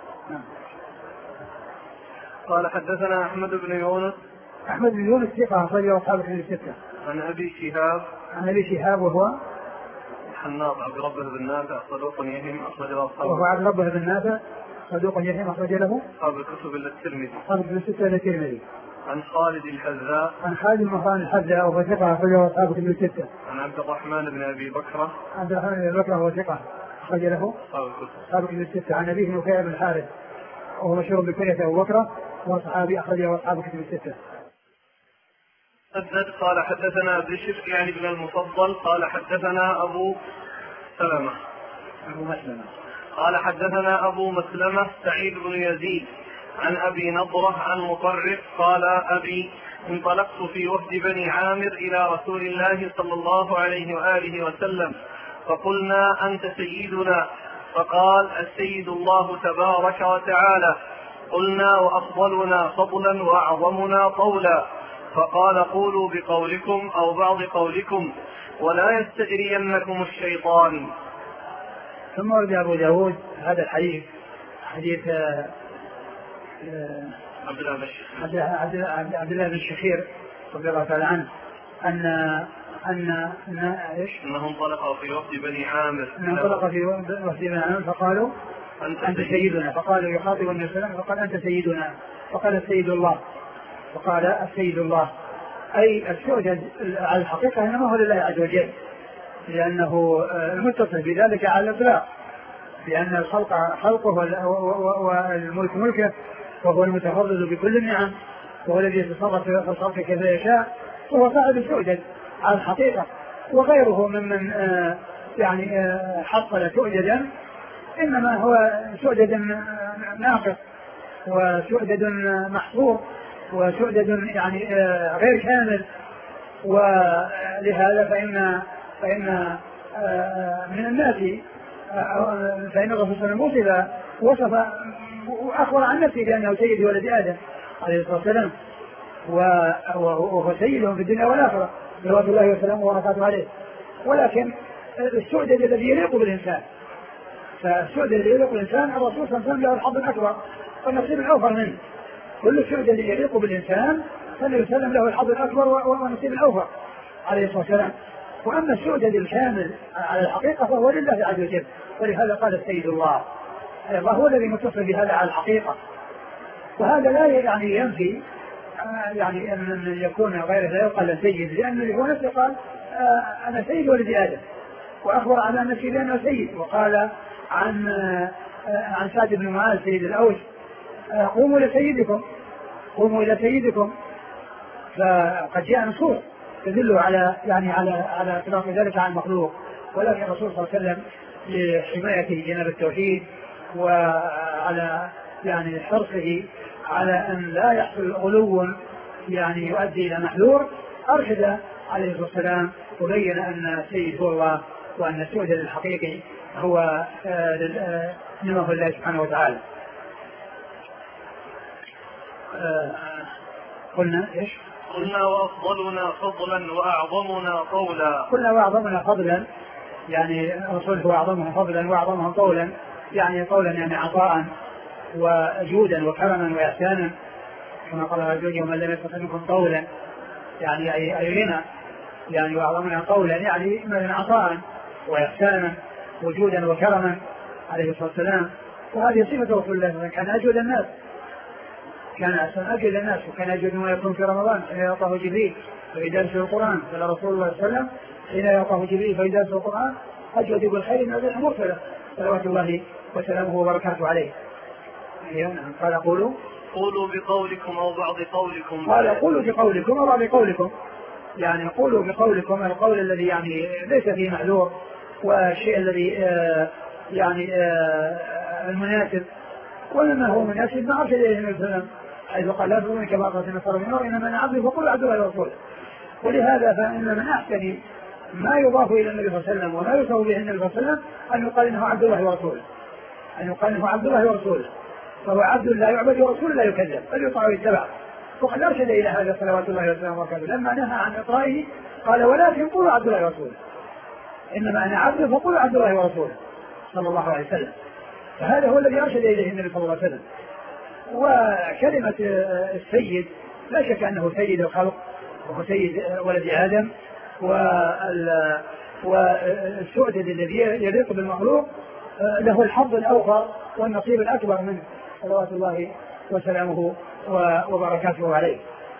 قال حدثنا أحمد بن يونس. أحمد بن يونس ثقة أخرجه أصحاب الكتب الستة. عن أبي شهاب. عن أبي شهاب وهو حناط عبد ربه بن نافع صدوق يهم أخرج له أصحاب. وهو عبد ربه بن نافع صدوق يهم أخرج له أصحاب الكتب إلا الترمذي. أصحاب الكتب الستة إلا الترمذي. عن خالد الحذاء. عن خالد المهران الحذاء وهو ثقة أخرجه أصحاب الكتب الستة. عن عبد الرحمن بن أبي بكرة. عبد الرحمن بن أبي بكرة وهو ثقة أخرج له أصحاب الكتب. أصحاب الكتب الستة. عن أبيه نفيع بن الحارث وهو مشهور بكنية أبو بكرة وهو صحابي أخرجه أصحاب الكتب الستة. مسدد قال حدثنا بشر يعني بن المفضل قال حدثنا أبو سلمة أبو مسلمة قال حدثنا أبو مسلمة سعيد بن يزيد عن أبي نضرة عن مطرف قال أبي انطلقت في وفد بني عامر إلى رسول الله صلى الله عليه وآله وسلم فقلنا أنت سيدنا، فقال السيد الله تبارك وتعالى. قلنا وأفضلنا فضلا وأعظمنا طولا، فقال قولوا بقولكم أو بعض قولكم ولا يستجرينكم الشيطان. ثم ورد أبو داود هذا الحديث حديث عبد الله بن الشخير رضي الله تعالى عنه أن أن أن إيش؟ أنهم انطلقوا في وفد بني عامر أنهم انطلقوا في وفد بني عامر فقالوا أنت, أنت سيدنا، فقالوا يخاطب النبي صلى الله عليه وسلم فقال أنت سيدنا، فقال السيد الله، فقال السيد الله أي السؤدد على الحقيقة إنما هو لله عز وجل، لأنه المتصف بذلك على الإطلاق، لأن الخلق خلقه والملك ملكه، وهو المتفضل بكل النعم، وهو الذي يتصرف في الخلق كيف يشاء، وهو صاحب السؤدد على الحقيقة، وغيره ممن آه يعني آه حصل سؤددا إنما هو سؤدد ناقص وسؤدد محصور وسؤدد يعني آه غير كامل. ولهذا فإن فإن آه من الناس آه فإن الرسول صلى الله عليه وسلم وصف وأخبر عن نفسه بأنه سيد ولد آدم عليه الصلاة والسلام وهو سيدهم في الدنيا والآخرة صلوات الله وسلامه وبركاته عليه. ولكن السؤدد الذي يليق بالإنسان فالسؤدد الذي يليق بالإنسان الرسول صلى الله عليه وسلم له الحظ الأكبر والنصيب الأوفر منه. كل السؤدد الذي يليق بالإنسان فليسلم له الحظ الأكبر والنصيب الأوفر عليه الصلاة والسلام. وأما السؤدد الكامل على الحقيقة فهو لله عز وجل. ولهذا قال السيد الله الله هو الذي متصل بهذا على الحقيقة. وهذا لا يعني ينفي يعني أن يكون غيره لا يقال سيد لأنه هو نفسه قال آه أنا سيد ولد آدم وأخبر على نفسه بأنه سيد. وقال عن آه عن سعد بن معاذ سيد الأوس آه قوموا إلى سيدكم قوموا إلى سيدكم. فقد جاء نصوص تدل على يعني على على اطلاق ذلك عن مخلوق. ولكن الرسول صلى الله عليه وسلم لحماية جناب التوحيد وعلى يعني حرصه على أن لا يحصل غلو يعني يؤدي إلى محذور أرشد عليه الصلاة والسلام وبين أن السيد هو الله وأن السؤدد الحقيقي هو نعمه الله سبحانه وتعالى. قلنا إيش؟ قلنا وأفضلنا فضلا وأعظمنا قولا. قلنا وأعظمنا فضلا يعني الرسول هو أعظمهم فضلا وأعظمهم قولا يعني قولا يعني عطاء وجودا وكرما وإحسانا كما قال الرجل ومن لم يستطع منكم قولا يعني أي غنى يعني وأعظمنا قولا يعني مثلا عطاء وإحسانا وجودا وكرما عليه الصلاة والسلام. وهذه صفة رسول الله كان أجود الناس كان أحسن أجود الناس وكان أجود ما يكون في رمضان حين يعطاه جبريل فيدرس القرآن. قال رسول الله صلى الله عليه وسلم حين يعطاه جبريل فيدرس القرآن أجود بالخير من الريح المرسلة صلوات الله وسلامه وبركاته عليه. قال قولوا قولوا بقولكم أو بعض قولكم. قال قولوا بقولكم أو بعض قولكم يعني قولوا بقولكم القول الذي يعني ليس فيه معذور والشيء الذي آه يعني آه المناسب ولما هو مناسب ما أرشد إليه النبي صلى الله عليه وسلم حيث قال لا تظن كما قالت النصارى من نور إنما أنا عبد فقل عبد الله ورسوله. ولهذا فإن من أحسن ما يضاف إلى النبي صلى الله عليه وسلم وما يوصف به النبي صلى الله عليه وسلم أن يقال إنه عبد الله ورسوله أن يقال إنه عبد الله ورسوله. فهو عبد لا يعبد ورسول لا يكذب بل يطاع ويتبع. وقد أرشد إلى هذا صلوات الله وسلامه وبركاته لما نهى عن إطاعه قال ولكن قولوا عبد الله ورسوله إنما أنا عبد فقولوا عبد الله ورسوله صلى الله عليه وسلم. فهذا هو الذي أرشد إليه النبي صلى الله عليه وسلم. وكلمة السيد لا شك أنه سيد الخلق وهو سيد ولد آدم والسؤدد الذي يليق بالمخلوق له الحظ الأوفر والنصيب الأكبر منه صلوات الله وسلامه وبركاته عليه.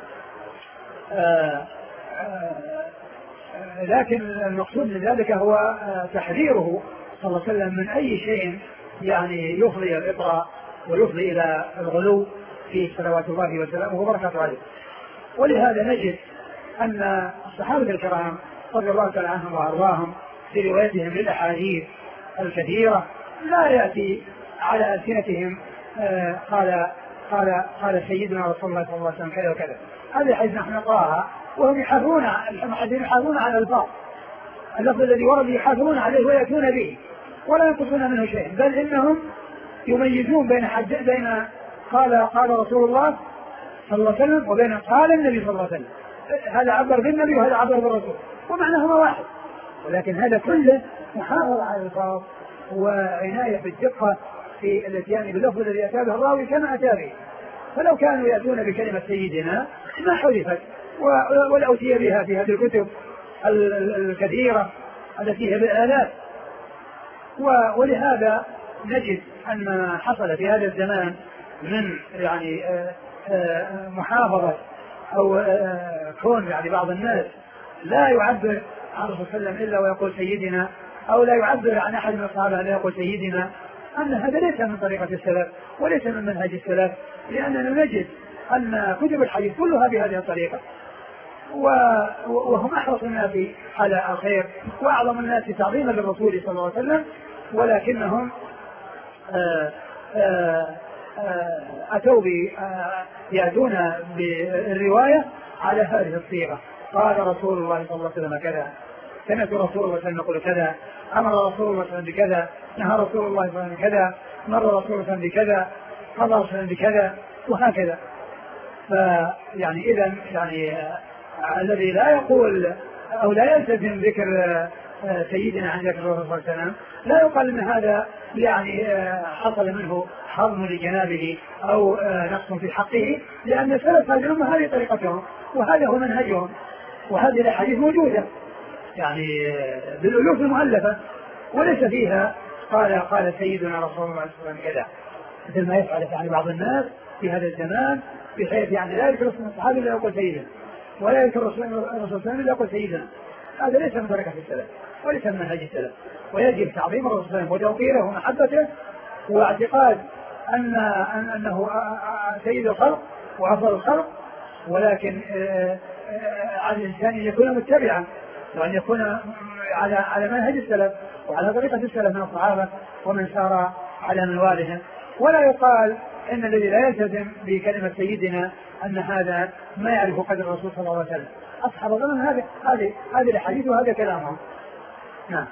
لكن المقصود من ذلك هو تحذيره صلى الله عليه وسلم من أي شيء يعني يفضي الإطراء ويفضي إلى الغلو في صلوات الله وسلامه وبركاته عليه. ولهذا نجد أن الصحابة الكرام رضي الله تعالى عنهم وأرضاهم في روايتهم للأحاديث الكثيرة لا يأتي على ألسنتهم آه قال قال قال سيدنا رسول الله صلى الله عليه وسلم كذا وكذا. هذا حيث نحن نقراها وهم يحافظون المحدثين يحافظون على الألفاظ اللفظ الذي ورد يحافظون عليه ويأتون به ولا ينقصون منه شيء بل إنهم يميزون بين حد بين قال قال رسول الله صلى الله عليه وسلم وبين قال النبي صلى الله عليه وسلم. هذا عبر بالنبي وهذا عبر بالرسول ومعناهما واحد. ولكن هذا كله محافظة على الألفاظ وعناية بالدقة في الاتيان باللفظ الذي أتى به الراوي كما أتى به. فلو كانوا يأتون بكلمة سيدنا ما حذفت ولا أتي بها في هذه الكتب الكثيرة التي هي بالآلاف. ولهذا نجد أن ما حصل في هذا الزمان من يعني محافظة أو كون يعني بعض الناس لا يعبر عن الرسول صلى الله عليه وسلم إلا ويقول سيدنا أو لا يعبر عن أحد من الصحابة لا يقول سيدنا أن هذا ليس من طريقة السلف وليس من منهج السلف. لأننا نجد أن كتب الحديث كلها بهذه الطريقة وهم أحرص الناس على الخير وأعظم الناس تعظيما للرسول صلى الله عليه وسلم، ولكنهم آآ آآ أتوا يأتون بالرواية على هذه الصيغة: قال رسول الله صلى الله عليه وسلم كذا، سمعت رسول الله صلى الله عليه وسلم يقول كذا، أمر رسول الله صلى الله عليه وسلم بكذا، نهى رسول الله صلى الله عليه وسلم كذا، مر رسول الله صلى الله عليه وسلم بكذا، قضى رسول الله بكذا، وهكذا. فيعني إذا يعني الذي لا يقول أو لا يلتزم ذكر سيدنا عن ذكر الرسول صلى الله عليه وسلم لا يقال ان هذا يعني حصل منه حرم لجنابه او نقص في حقه، لان السلف هذه الامه هذه طريقتهم وهذا هو منهجهم، وهذه الاحاديث موجوده يعني بالالوف المؤلفه وليس فيها قال قال سيدنا رسول الله صلى الله عليه وسلم كذا، مثل ما يفعل يعني بعض الناس في هذا الزمان، بحيث يعني لا يذكر اسم الصحابي الا يقول سيدنا، ولا يذكر الرسول صلى الله عليه وسلم الا يقول سيدنا. هذا ليس من طريقة السلف وليس من منهج السلف، ويجب تعظيم الرسول صلى الله عليه وسلم وتوقيره ومحبته واعتقاد أن أنه سيد الخلق وأفضل الخلق، ولكن على الإنسان أن يكون متبعا وأن يكون على على منهج السلف وعلى طريقة السلف من الصحابة ومن سار على منوالهم، ولا يقال إن الذي لا يلتزم بكلمة سيدنا أن هذا ما يعرف قدر الرسول صلى الله عليه وسلم. أصحاب الظلم هذه هذه هذه الحديث وهذا كلامهم. نعم.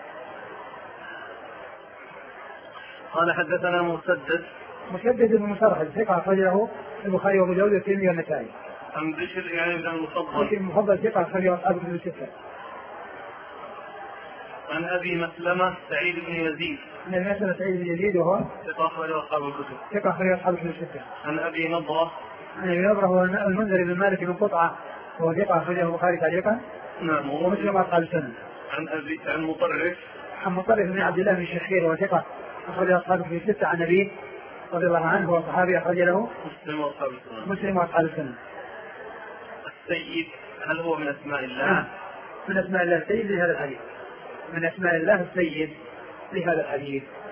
قال حدثنا مسدد مسدد بن مسرحد ثقة أخرجه البخاري وأبو داود والترمذي والنسائي. عن بشر يعني بن المفضل. بشر المفضل ثقة أخرجه أصحاب الكتب الستة. عن أبي مسلمة سعيد بن يزيد. عن أبي مسلمة سعيد بن يزيد وهو ثقة أخرجه أصحاب الكتب. ثقة أخرجه أصحاب الكتب الستة. عن أبي نضرة. عن أبي نضرة هو المنذر بن مالك بن قطعة وهو ثقة أخرجه البخاري تعليقا. نعم. ومسلم أصحاب السنة. عن أبي عن مطرف. عن مطرف بن عبد الله بن الشخير وثقة أخرجه أصحاب الكتب الستة عن أبيه رضي الله عنه وصحابي أخرج له مسلم وأصحاب السنة. مسلم وأصحاب السنة. السيد هل هو من أسماء الله؟ آه. من أسماء الله السيد لهذا الحديث، من أسماء الله السيد لهذا الحديث.